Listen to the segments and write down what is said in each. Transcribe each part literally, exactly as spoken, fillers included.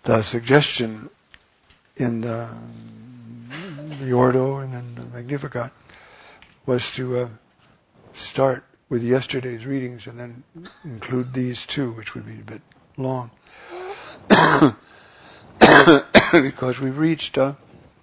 the suggestion in the, the Ordo and in the Magnificat was to uh, start with yesterday's readings and then include these two, which would be a bit long. Because we've reached a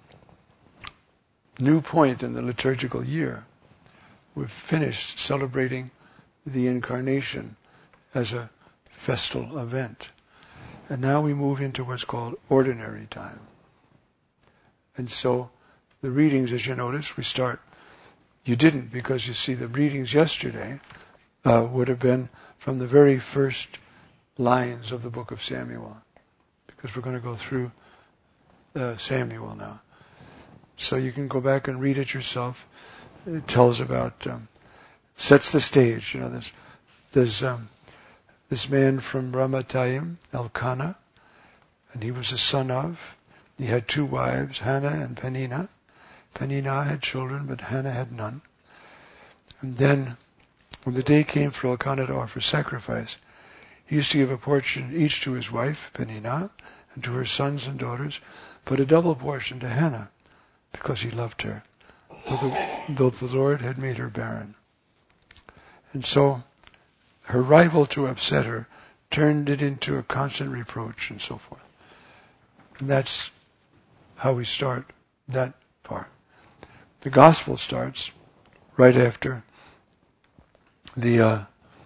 new point in the liturgical year. We've finished celebrating the Incarnation as a festal event. And now we move into what's called ordinary time. And so the readings, as you notice, we start. You didn't, because you see the readings yesterday uh, would have been from the very first lines of the book of Samuel. Because we're going to go through uh, Samuel now. So you can go back and read it yourself. It tells about, um, sets the stage. You know, there's, there's um, this man from Ramatayim, Elkanah, and he was a son of, he had two wives, Hannah and Peninnah. Peninnah had children, but Hannah had none. And then, when the day came for Elkanah to offer sacrifice, he used to give a portion each to his wife, Peninnah, and to her sons and daughters, but a double portion to Hannah, because he loved her, though the, though the Lord had made her barren. And so, her rival to upset her turned it into a constant reproach and so forth. And that's how we start that part. The Gospel starts right after the uh,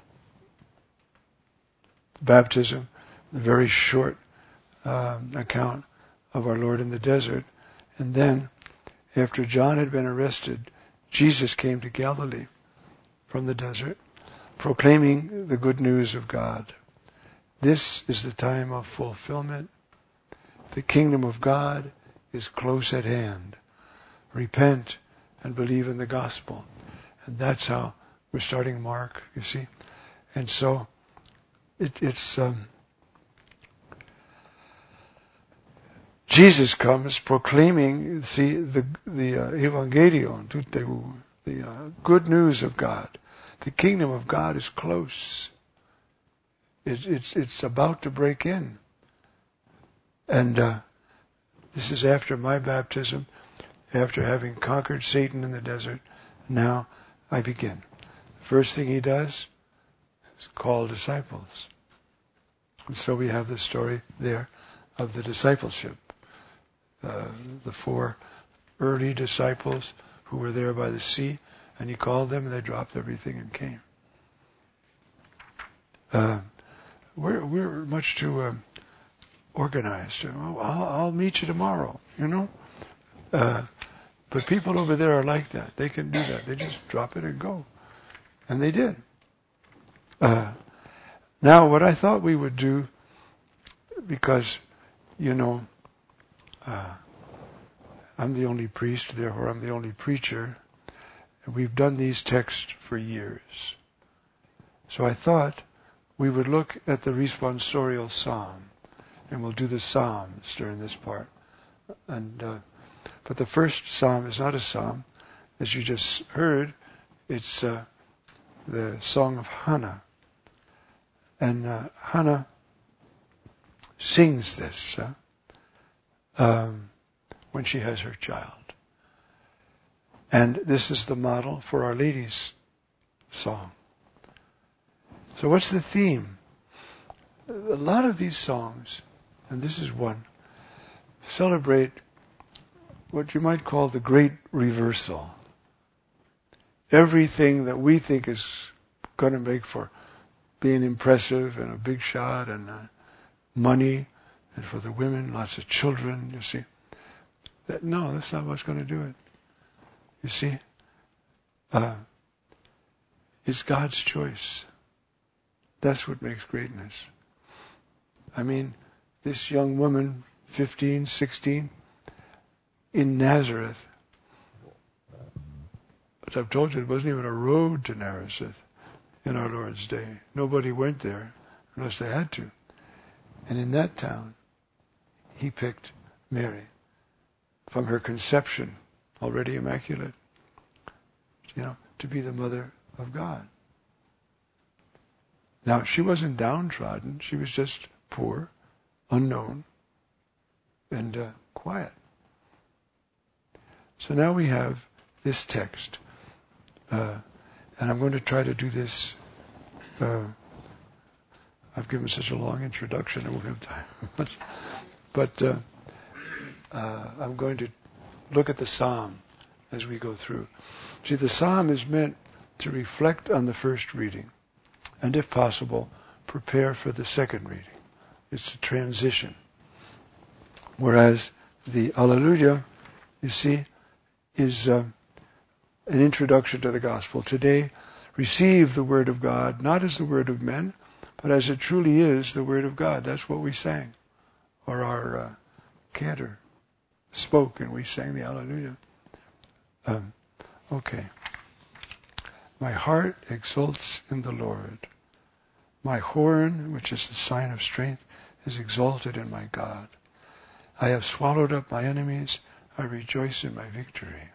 baptism, the very short uh, account of our Lord in the desert. And then, after John had been arrested, Jesus came to Galilee from the desert, proclaiming the good news of God. This is the time of fulfillment. The kingdom of God is close at hand. Repent and believe in the gospel. And that's how we're starting Mark, you see. And so it, it's um, Jesus comes proclaiming, see, the the uh, Evangelion, the uh, good news of God. The kingdom of God is close. It's it's it's about to break in. And uh, this is after my baptism, after having conquered Satan in the desert. Now I begin. The first thing he does is call disciples. And so we have the story there of the discipleship. Uh, the four early disciples who were there by the sea, and he called them, and they dropped everything and came. Uh, we're we're much too uh, organized. Oh, I'll, I'll meet you tomorrow, you know. Uh, but people over there are like that. They can do that. They just drop it and go, and they did. Uh, now, what I thought we would do, because, you know, uh, I'm the only priest, therefore I'm the only preacher, and we've done these texts for years. So I thought we would look at the responsorial psalm, and we'll do the psalms during this part. And uh, but the first psalm is not a psalm, as you just heard. It's uh, the song of Hannah, and uh, Hannah sings this uh, um, when she has her child. And this is the model for Our Lady's song. So what's the theme? A lot of these songs, and this is one, celebrate what you might call the great reversal. Everything that we think is going to make for being impressive and a big shot and uh, money, and for the women, lots of children, you see. That, no, that's not what's going to do it. You see? Uh, it's God's choice. That's what makes greatness. I mean, this young woman, fifteen, sixteen, in Nazareth. But I've told you, it wasn't even a road to Nazareth in our Lord's day. Nobody went there unless they had to. And in that town, he picked Mary from her conception, already immaculate, you know, to be the mother of God. Now, she wasn't downtrodden. She was just poor, unknown, and uh, quiet. So now we have this text. Uh, and I'm going to try to do this. Uh, I've given such a long introduction, I won't have time. But uh, uh, I'm going to look at the psalm as we go through. See, the psalm is meant to reflect on the first reading, and if possible, prepare for the second reading. It's a transition. Whereas the Alleluia, you see, is uh, an introduction to the gospel. Today, receive the word of God, not as the word of men, but as it truly is the word of God. That's what we sang. Or our uh, cantor spoke and we sang the Alleluia. Um, okay. My heart exults in the Lord. My horn, which is the sign of strength, is exalted in my God. I have swallowed up my enemies. I rejoice in my victory.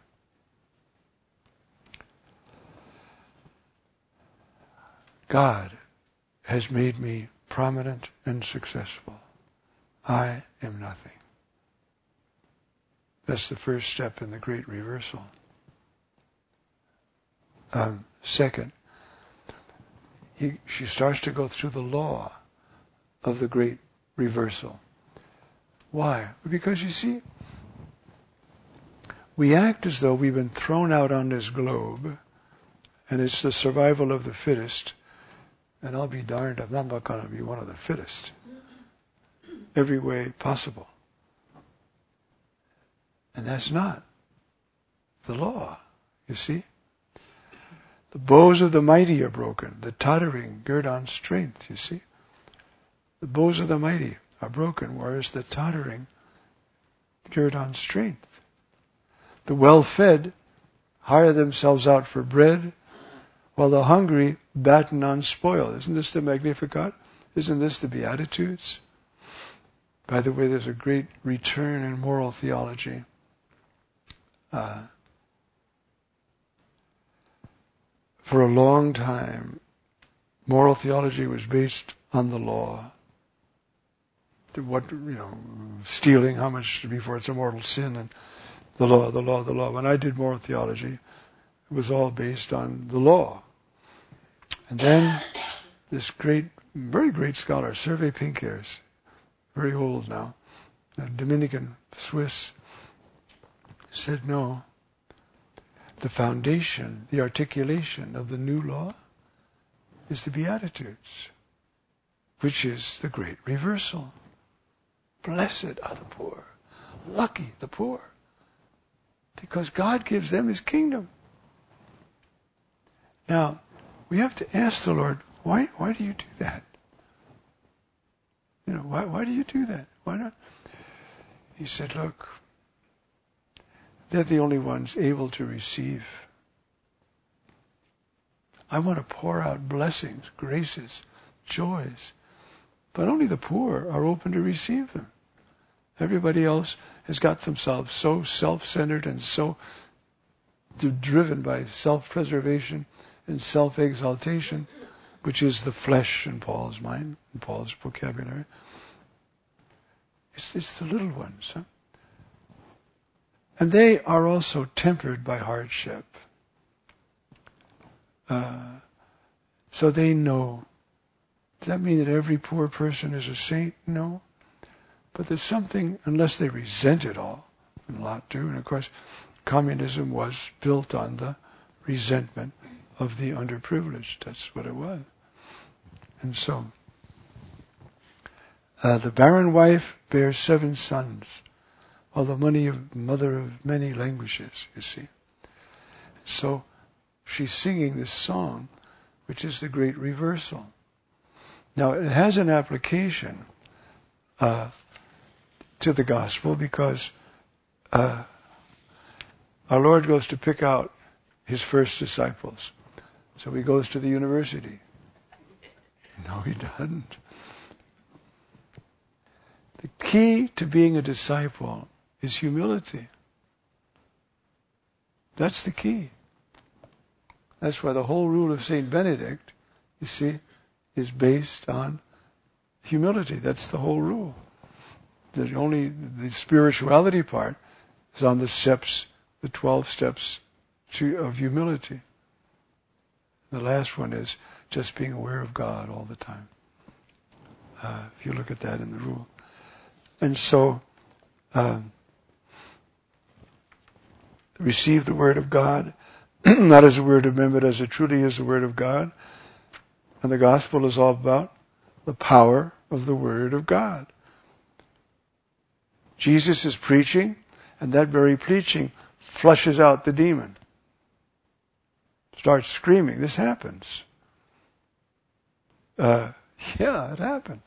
God has made me prominent and successful. I am nothing. That's the first step in the great reversal. Um, second, he, she starts to go through the law of the great reversal. Why? Because you see, we act as though we've been thrown out on this globe, and it's the survival of the fittest, and I'll be darned if I'm not going to be one of the fittest, every way possible. And that's not the law, you see. The bows of the mighty are broken. The tottering gird on strength, you see. The bows of the mighty are broken, whereas the tottering gird on strength. The well-fed hire themselves out for bread, while the hungry batten on spoil. Isn't this the Magnificat? Isn't this the Beatitudes? By the way, there's a great return in moral theology. Uh, for a long time, moral theology was based on the law. What, you know, stealing, how much before it's a mortal sin, and the law, the law, the law. When I did moral theology, it was all based on the law. And then this great, very great scholar, Serve Pinckaers, very old now, a Dominican Swiss, said no. The foundation, the articulation of the new law is the Beatitudes, which is the great reversal. Blessed are the poor, lucky the poor, because God gives them His kingdom. Now, we have to ask the Lord, why, why do you do that? You know, why, why do you do that? Why not? He said, look, they're the only ones able to receive. I want to pour out blessings, graces, joys, but only the poor are open to receive them. Everybody else has got themselves so self-centered and so driven by self-preservation and self-exaltation, which is the flesh in Paul's mind, in Paul's vocabulary. It's, it's the little ones. Huh? And they are also tempered by hardship. Uh, so they know. Does that mean that every poor person is a saint? No. But there's something, unless they resent it all, and a lot do. And of course, communism was built on the resentment of the underprivileged. That's what it was. And so, uh, the barren wife bears seven sons, while the money of mother of many languishes, you see. So, she's singing this song, which is the great reversal. Now, it has an application uh, to the gospel because uh, our Lord goes to pick out His first disciples. So He goes to the university. No, He doesn't. The key to being a disciple is humility. That's the key. That's why the whole rule of Saint Benedict, you see, is based on humility. That's the whole rule. the only, the spirituality part is on the steps, the twelve steps to, of humility. The last one is just being aware of God all the time. Uh, if you look at that in the rule. And so, uh, receive the Word of God, not as a word of men, but as it truly is the Word of God. And the gospel is all about the power of the Word of God. Jesus is preaching, and that very preaching flushes out the demon. Starts screaming. This happens. Uh, yeah, it happens.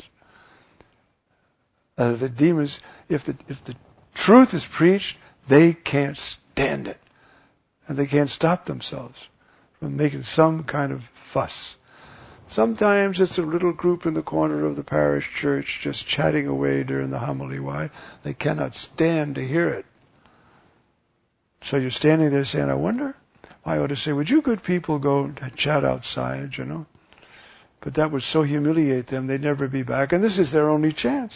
Uh, the demons, if the, if the truth is preached, they can't stand it. And they can't stop themselves from making some kind of fuss. Sometimes it's a little group in the corner of the parish church just chatting away during the homily. Why? They cannot stand to hear it. So you're standing there saying, I wonder, I ought to say, would you good people go and chat outside, you know? But that would so humiliate them, they'd never be back. And this is their only chance.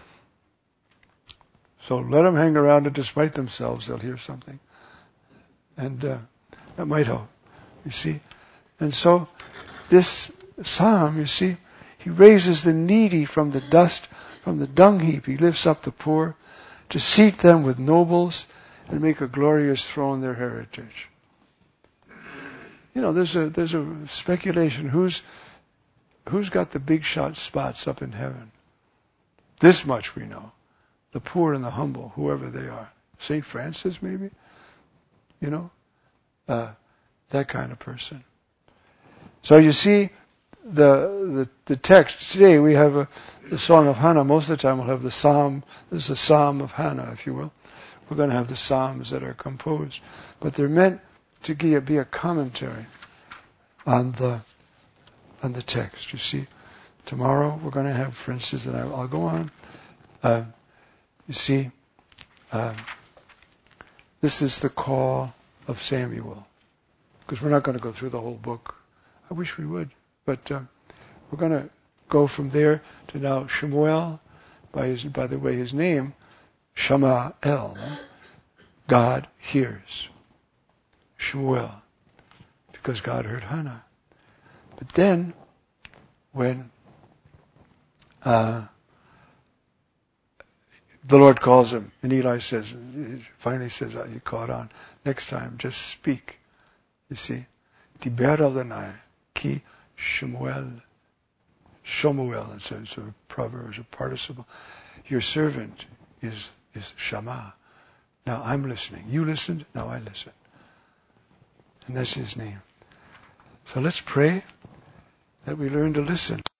So let them hang around, and despite themselves, they'll hear something. And uh, that might help, you see. And so this psalm, you see, he raises the needy from the dust, from the dung heap. He lifts up the poor to seat them with nobles and make a glorious throne their heritage. You know, there's a there's a speculation. Who's who's got the big shot spots up in heaven? This much we know. The poor and the humble, whoever they are. Saint Francis, maybe? You know? Uh, that kind of person. So you see, the the, the text, today we have a, the Song of Hannah. Most of the time we'll have the Psalm. This is the Psalm of Hannah, if you will. We're going to have the Psalms that are composed. But they're meant to be a commentary on the on the text. You see, tomorrow we're going to have, for instance, and I'll go on. Uh, you see, uh, this is the call of Samuel, because we're not going to go through the whole book. I wish we would, but uh, we're going to go from there to now Shemuel, by his, by the way, his name, Shama-el, God hears. Shemuel, because God heard Hannah. But then, when uh, the Lord calls him, and Eli says, finally says, he caught on, next time, just speak. You see, Diber Adonai ki Shemuel, Shemuel, it's a, it's a proverb, it's a participle. Your servant is is Shama. Now I'm listening. You listened, now I listen. And that's his name. So let's pray that we learn to listen.